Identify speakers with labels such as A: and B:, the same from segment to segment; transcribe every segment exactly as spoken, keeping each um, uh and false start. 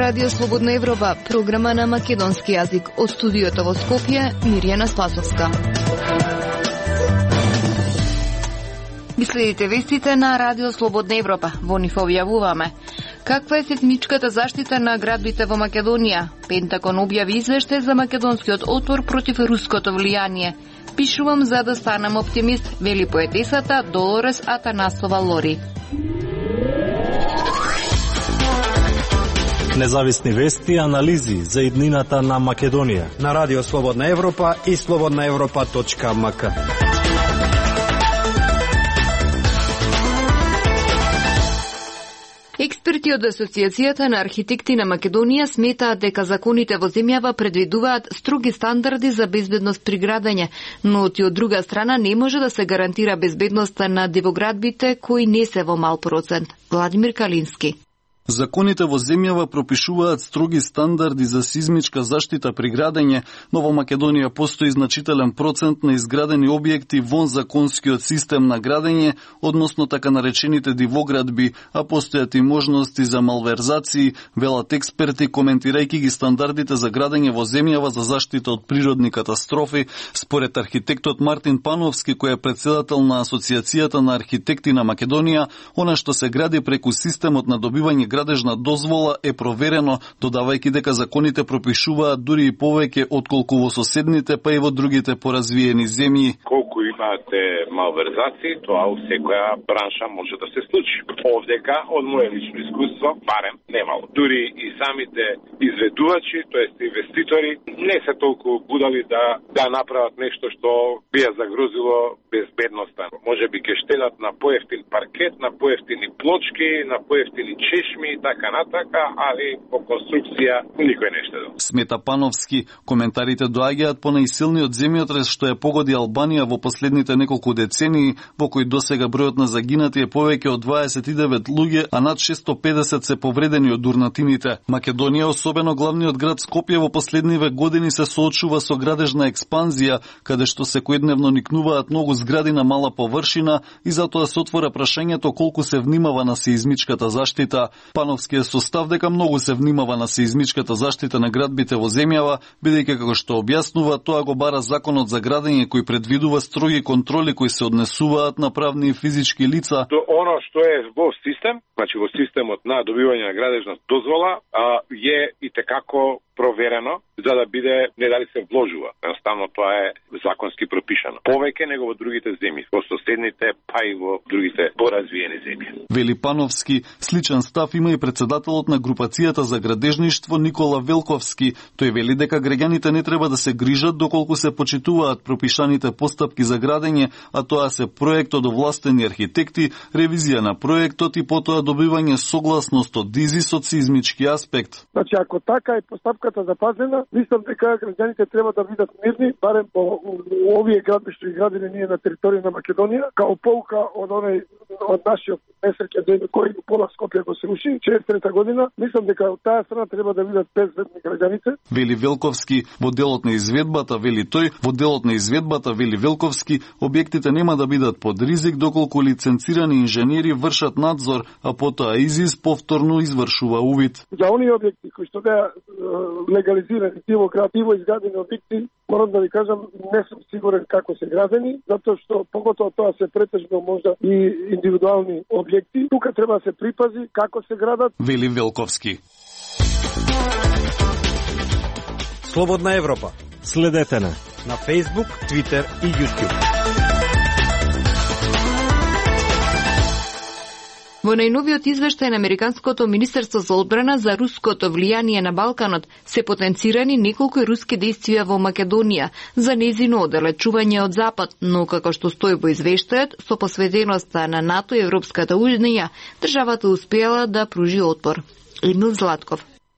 A: Радио Слободна Европа, програма на македонски јазик. Од студиото во Скопје, Мирјана Спасовска. Ги следите вестите на Радио Слободна Европа. Во нив објавуваме: каква е сеизмичката заштита на градбите во Македонија? Пентагон објави извештај за македонскиот отпор против руското влијание. Пишувам за да станам оптимист, вели поетесата Долорес Атанасова Лори.
B: Независни вести и анализи за иднината на Македонија
C: на Радио Слободна Европа и слободна европа точка ем ка.
A: Експерти од Асоциацијата на архитекти на Македонија сметаат дека законите во земјава предвидуваат строги стандарди за безбедност при градење, но од друга страна не може да се гарантира безбедноста на дивоградбите кои не се во мал процент. Владимир Калински.
D: Законите во земјава пропишуваат строги стандарди за сизмичка заштита при градење, но во Македонија постои значителен процент на изградени објекти вон законскиот систем на градење, односно така наречените дивоградби, а постојат и можности за малверзации, велат експерти коментирајќи ги стандардите за градење во земјава за заштита од природни катастрофи. Според архитектот Мартин Пановски, кој е председател на Асоциацијата на архитекти на Македонија, она што се гради преку системот на добивање градежна дозвола е проверено, додавајќи дека законите пропишуваат дури и повеќе отколку во соседните, па и во другите поразвиени земји.
E: Колку имате малверзации, тоа у секоја бранша може да се случи. Овдека, од моје лично искуство, барем немало. Дури и самите изведувачи, тоест инвеститори, не се толку будали да да направат нешто што би ја загрозило безбедноста. Може би ќе штедат на поевтин паркет, на поевтини плочки, на поевтини чешми и така натака, али по конструкција никој не штедел.
D: Смета Пановски, коментарите доаѓаат по најсилниот земјотрес што ја погоди Албанија во последните неколку децении, во кој досега бројот на загинати е повеќе од дваесет и девет луѓе, а над шесто педесет се повредени од урнатините. Македонија, особено главниот град Скопје, во последниве години се соочува со градежна експанзија, каде што секојдневно никнуваат многу згради на мала површина и затоа се отвора прашањето колку се внимава на сеизмичката заштита. Пановски е со став дека многу се внимава на сеизмичката заштита на градбите во земјава, бидејќи како што објаснува, тоа го бара законот за градење кој предвидува строги контроли кои се однесуваат на правни и физички лица.
E: То оно што е во систем, значи во системот на добивање на градежна дозвола, а, е и tekako проверено за да биде не дали се вложува. Едноставно тоа е законски пропишано. Повеќе него во другите земји, во соседните, па и во другите поразвиени земји.
D: Вели Пановски, сличен став има и председателот на групацијата за градежништво Никола Велковски. Тој вели дека граѓаните не треба да се грижат доколку се почитуваат пропишаните постапки за градење, а тоа се проект од овластени архитекти, ревизија на проектот и потоа добивање согласност од ДИЗИС од сизмички аспект.
F: Значи, ако така е постапката запазена, мислам дека граѓаните треба да бидат мирни, барем по овие градби што изградени ние на територија на Македонија, као полка од оној од нашиот несреќен ден кој пола Скопје го се руши четвртата година. Мислам дека од таа страна треба да бидат безбедни граѓаните.
D: Вели Велковски, во делот на изведбата, вели тој, во делот на изведбата, вели Велковски, објектите нема да бидат под ризик доколку лиценцирани инженери вршат надзор, а потоа ИЗИС повторно извршува увид.
F: За оние објекти кои што беа легализирани, тиво градиво изградени објекти, морам да ви кажам, не сум сигурен како се градени, затоа што поготоа тоа се претежно можда и индивидуални објекти. Тука треба да се припази како се градат.
D: Вели Велковски.
C: Слободна Европа.
B: Следете на
C: на Facebook, Twitter и YouTube.
A: Во најновиот извештај на Американското министерство за одбрана за руското влијание на Балканот се потенцирани неколку руски дејствија во Македонија за нејзино оддалечување од Запад, но како што стои во извештајот, со посветеноста на НАТО и Европската унија, државата успеала да пружи отпор. Емил Златков.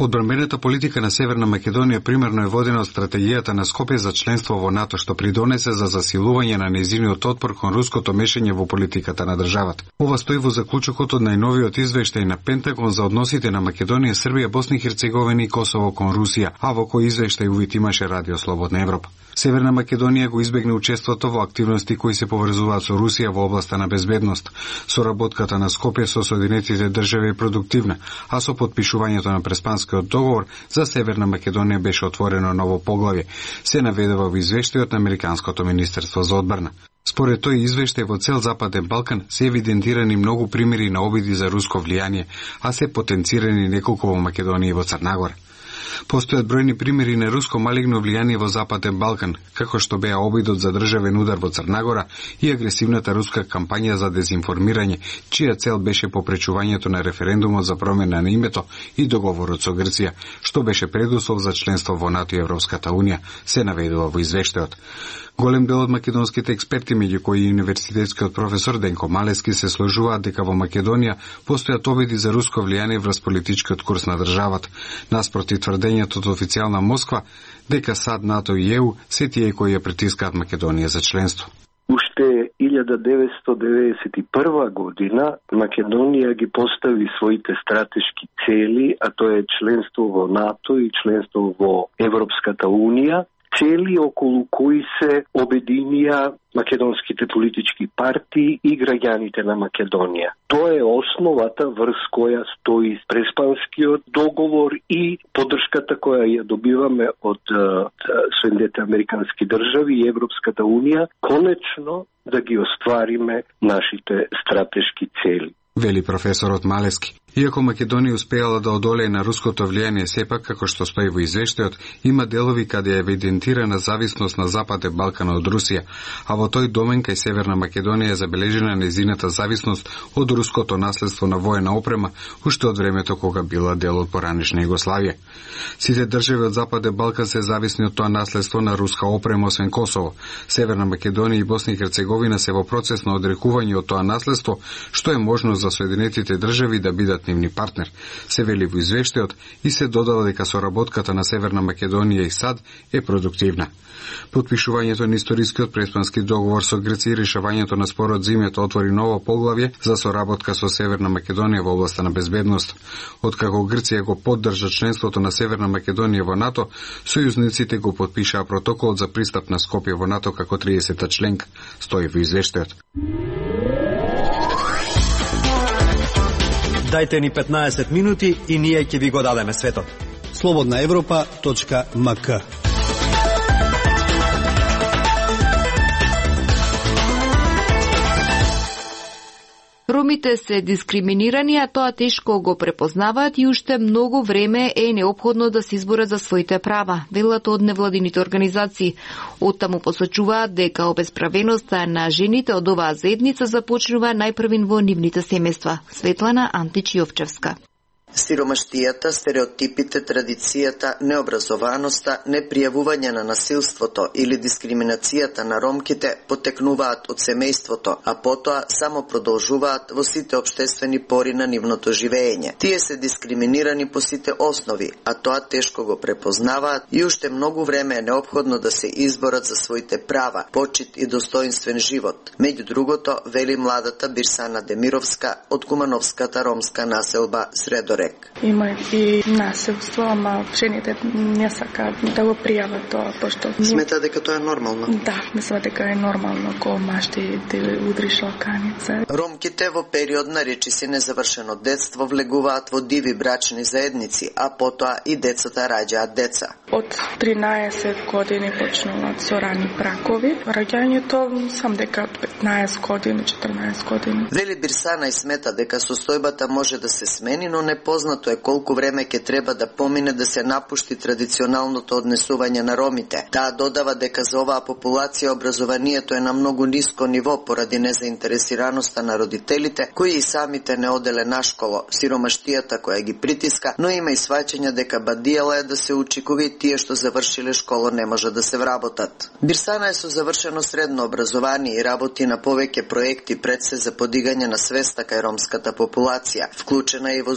G: Одбранбената политика на Северна Македонија примерно е водена од стратегијата на Скопје за членство во НАТО, што придонесе за засилување на нејзиниот отпор кон руското мешање во политиката на државата. Ова стои во заклучокот од најновиот извештај на Пентагон за односите на Македонија, Србија, Босна и Херцеговина и Косово кон Русија, а во кој извештај увид имаше Радио Слободна Европа. Северна Македонија го избегна учеството во активности кои се поврзуваат со Русија во областа на безбедност. Соработката на Скопје со Соединетите држави е продуктивна, а со подпишувањето на Преспанскиот договор за Северна Македонија беше отворено ново поглавје, се наведува во извештајот на Американското министерство за одбрана. Според тој извештај во цел Западен Балкан се евидентирани многу примери на обиди за руско влијание, а се потенцирани неколку во Македонија и во Црнагора. Постојат бројни примери на руско малигно влијание во Западен Балкан, како што беа обидот за државен удар во Црнагора и агресивната руска кампања за дезинформирање, чија цел беше попречувањето на референдумот за промена на името и договорот со Грција, што беше предуслов за членство во НАТО и Европската Унија, се наведува во извештајот. Голем дел од македонските експерти, меѓу кои и универзитетскиот професор Денко Малески, се сложуваат дека во Македонија постојат обиди за руско влијание врз политичкиот курс на државата, наспроти тврдењето од официјална Москва дека САД, НАТО и ЕУ се тие кои ја притискаат Македонија за членство.
H: Уште илјада деветстотини деветдесет и прва година Македонија ги постави своите стратешки цели, а тоа е членство во НАТО и членство во Европската Унија, цели околу кои се обединија македонските политички партии и граѓаните на Македонија. Тоа е основата врз која стои Преспанскиот договор и поддршката која ја добиваме од Соединетите американски држави и Европската Унија, конечно да ги оствариме нашите стратешки цели.
G: Вели професорот Малески. Иако Македонија успеала да одолее на руското влијание, сепак, како што стои во извештајот, има делови каде е евидентирана зависност на Западен Балкан од Русија, а во тој домен кај Северна Македонија е забележена нејзината зависност од руското наследство на воена опрема, уште од времето кога била дел од поранешна Југославија. Сите држави од Западен Балкан се зависни од тоа наследство на руска опрема, освен Косово. Северна Македонија и Босна и Херцеговина се во процес на одрекување од тоа наследство, што е можно за Соединетите држави да бидат нивни партнер, се вели во извештајот и се додава дека соработката на Северна Македонија и САД е продуктивна. Подпишувањето на историскиот Преспански договор со Грција и решавањето на спорот за името отвори ново поглавје за соработка со Северна Македонија во областа на безбедност. Откако Грција го поддржа членството на Северна Македонија во НАТО, сојузниците го подпишаа протокол за пристап на Скопје во НАТО како триесета членка, стои во извештајот.
C: Дајте ни петнаесет минути и ние ќе ви го дадеме светот. слободна европа точка ем ка.
A: Ромите се дискриминирани, а тоа тешко го препознаваат и уште многу време е неопходно да се изборат за своите права, велат од невладините организации. Оттаму посочуваат дека обесправеноста на жените од оваа заедница започнува најпрвин во нивните семејства. Светлана Антич Јовчевска.
I: Сиромаштијата, стереотипите, традицијата, необразованоста, непријавување на насилството или дискриминацијата на ромките потекнуваат од семејството, а потоа само продолжуваат во сите општествени пори на нивното живење. Тие се дискриминирани по сите основи, а тоа тешко го препознаваат и уште многу време е неопходно да се изборат за своите права, почит и достоинствен живот. Меѓу другото, вели младата Бирсана Демировска од Кумановската ромска населба Средорек.
J: Има и насилство, ама жените не сакаат да го пријават тоа, пошто...
I: Смета дека тоа е нормално?
J: Да, мисля дека е нормално, кога машти ти удриш лаканица.
I: Ромките во период на речиси незавршено детство влегуваат во диви брачни заедници, а потоа и децата раѓаат деца.
J: Од тринаесет години почнуваат со рани бракови. Раѓањето сам дека од петнаесет години, четрнаесет години.
I: Вели Бирсана и смета дека состојбата може да се смени, но не познато е колку време ќе треба да помине да се напушти традиционалното однесување на ромите. Таа додава дека за оваа популација образованието е на многу ниско ниво поради незаинтересираноста на родителите, кои и самите не оделе на школо, сиромаштијата која ги притиска, но има и сваќање дека бадијала е да се учи кога и тие што завршиле школа не може да се вработат. Бирсана е со завршено средно образование и работи на повеќе проекти пред се за подигање на свеста кај ромската популација, вклучена и во Здруженијето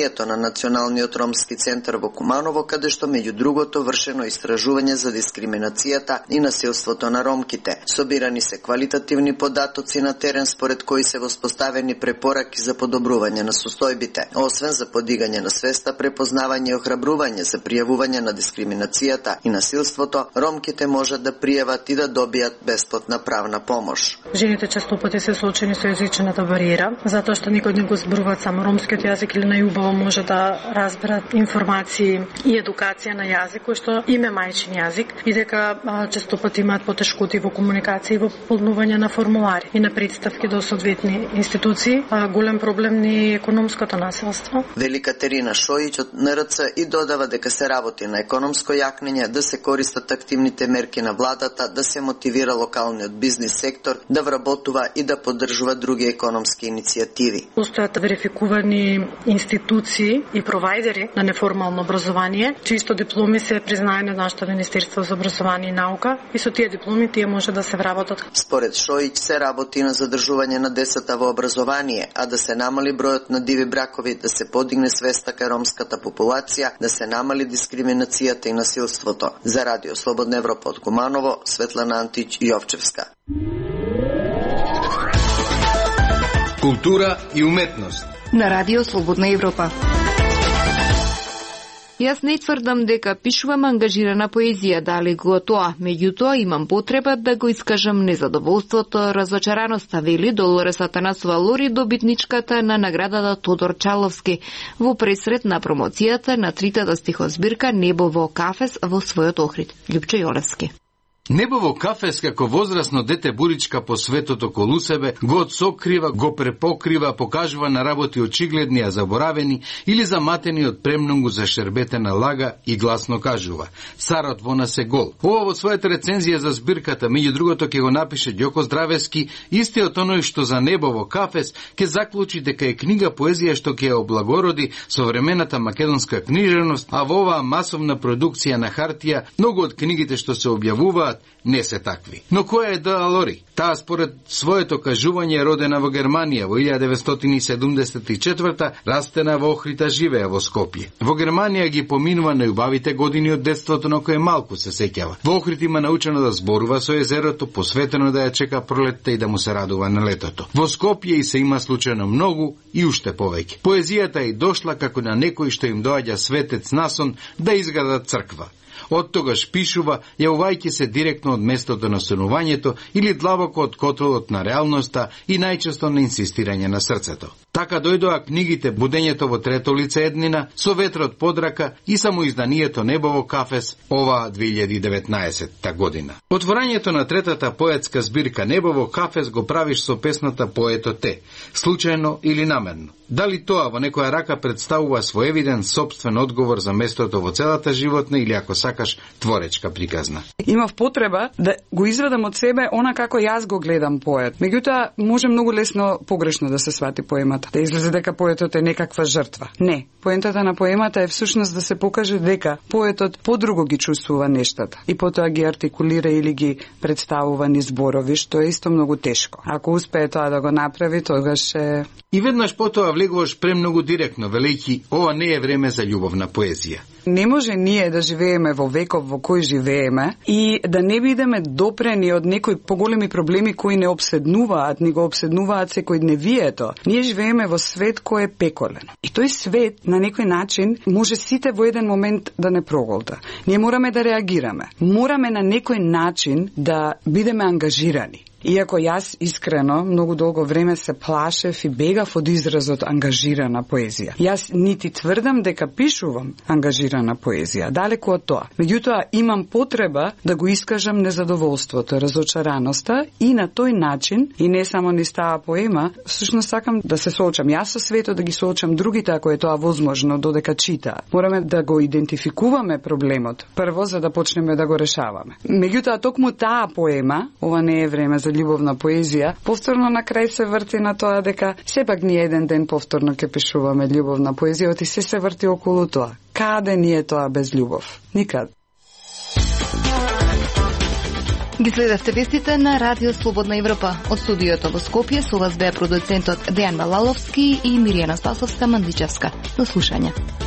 I: зданието на Националниот ромски центар во Куманово, каде што меѓу другото вршено истражување за дискриминацијата и насилството на ромките. Собирани се квалитативни податоци на терен според кои се воспоставени препораки за подобрување на состојбите. Освен за подигање на свеста, препознавање и охрабрување за пријавување на дискриминацијата и насилството, ромките можат да пријават и да добијат бесплатна правна помош.
K: Жените често пати се соочени со јазичната бариера, затоа што никој не го зборуваат само ромскиот јазик или најубаво може да разберат информации и едукација на јазик кој што им е мајчин јазик и дека а, често пати имаат потешкоти во комуникација и во пополнување на формулари и на представки до соодветни институции. А, голем проблем ни е економското насилство.
I: Вели Катерина Шојич од Н Р Ц и додава дека се работи на економско јакнење, да се користат активните мерки на владата, да се мотивира локалниот бизнис сектор, да вработува и да поддржува други економски иницијативи.
K: Постојат верификувани институции и провајдери на неформално образование, чисто дипломи се признаени од нашето Министерство за образование и наука и со тие дипломи тие може да се вработат.
I: Според Шојич се работи на задржување на децата во образование, а да се намали бројот на диви бракови, да се подигне свеста кај ромската популација, да се намали дискриминацијата и насилството. За Радио Слободна Европа од Куманово, Светлана Антич Јовчевска.
L: Култура и уметност
A: на Радио Слободна Европа. Јас не тврдам дека пишувам ангажирана поезија, дали го тоа, меѓутоа имам потреба да го искажам незадоволството, разочараноста, вели Долорес Атанасова Лори, добитничката на наградата Тодор Чаловски, во пресрет на промоцијата на тритата стихозбирка Небо во кафес во својот Охрид. Љупчо Јолевски.
L: Небо во кафес како возрасно дете буричка по светот околу себе, го отсокрива, го препокрива, покажува на работи очигледни, а заборавени или заматени од премногу зашербетена лага и гласно кажува: "Царот во нас е гол." Ова во својата рецензија за збирката, меѓу другото, ќе го напише Ѓоко Здравески, истиот оној што за Небо во кафес ќе заклучи дека е книга поезија што ќе ја облагороди современата македонска книжевност, а во оваа масовна продукција на хартија, многу од книгите што се објавуваат не се такви. Но која е Д.А. Лори? Таа според своето кажување е родена во Германија во илјада деветстотини седумдесет и четврта, растена во Охрита, живеа во Скопје. Во Германија ги поминува најубавите години од детството, на кој малку се сеќава. Во Охрид има научено да зборува со езерото, посветено да ја чека пролетта и да му се радува на летото. Во Скопје и се има случајно многу и уште повеќе. Поезијата е дошла како на некој што им доаѓа светец насон да изградат црква. Од тогаш пишува, јавувајќи се директно од местото на станувањето или длабоко од котолот на реалноста и најчесто на инсистирање на срцето. Така дојдоа книгите Будењето во трето лице еднина, Со ветрот под рака и самоизданието Небо во кафес оваа две илјади и деветнаесетта година. Отворањето на третата поетска збирка Небо во кафес го правиш со песната Поето те, случајно или намерно. Дали тоа во некоја рака представува своевиден собствен одговор за местото во целата животна или, ако сакаш, творечка приказна?
M: Имав потреба да го изведам од себе она како јас го гледам поет. Меѓутоа, може многу лесно погрешно да се свати поемата. Да излезе дека поетот е некаква жртва. Не. Поентата на поемата е всушност да се покаже дека поетот подруго ги чувствува нештата и потоа ги артикулира или ги представува низ зборови, што е исто многу тешко. Ако успее тоа да го направи, тогаш е...
L: И веднаш потоа влегуваш премногу директно, велејќи, ова не е време за љубовна поезија.
M: Не може ние да живееме во веков во кој живееме и да не бидеме допрени од некои поголеми проблеми кои не обседнуваат, ни го обседнуваат секојдневието. Ние живееме во свет кој е пеколен. И тој свет на некој начин може сите во еден момент да не проголта. Ние мораме да реагираме. Мораме на некој начин да бидеме ангажирани. Иако јас искрено многу долго време се плашев и бегав од изразот ангажирана поезија. Јас нити тврдам дека пишувам ангажирана поезија, далеку од тоа. Меѓутоа имам потреба да го искажам незадоволството, разочараноста и на тој начин, и не само низ таа поема, всушност сакам да се соочам јас со светот, да ги соочам другите ако е тоа возможно додека читаа. Мораме да го идентификуваме проблемот прво за да почнеме да го решаваме. Меѓутоа токму таа поема, ова не е време за љубовна поезија, повторно на крај се врти на тоа дека сепак ние еден ден повторно ќе пишуваме љубовна поезија, и се се врти околу тоа. Каде ни е тоа без љубов? Никад.
A: Ги следевте вестите на Радио Слободна Европа. Од студиото во Скопје со вас беа продуцентот Дејан Малаловски и Миријана Спасовска Мандличевска. До слушање.